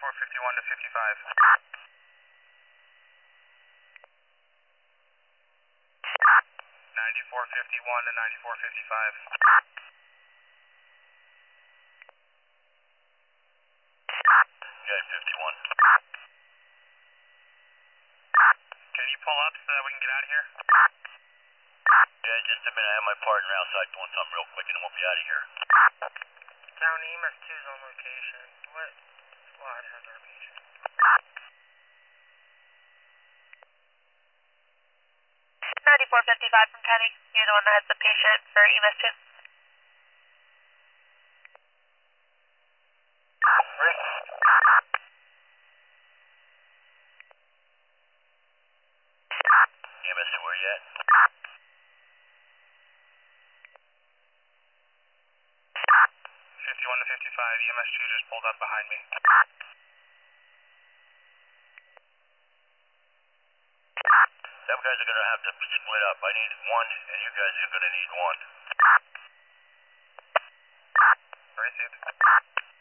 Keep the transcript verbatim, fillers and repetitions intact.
ninety-four fifty-one to fifty-five. ninety-four fifty-one to ninety-four fifty-five. Okay, fifty-one. Can you pull up so that we can get out of here? Yeah, just a minute. I have my partner outside doing something real quick and then we'll be out of here. County E M S two is on location. What squad has our patient? ninety-four fifty-five from County. You're the one that has the patient for E M S two. Rick? E M S two, where you at? fifty-one to fifty-five, E M S two just pulled up behind me. Them guys are gonna have to split up. I need one, and you guys are gonna need one. Received.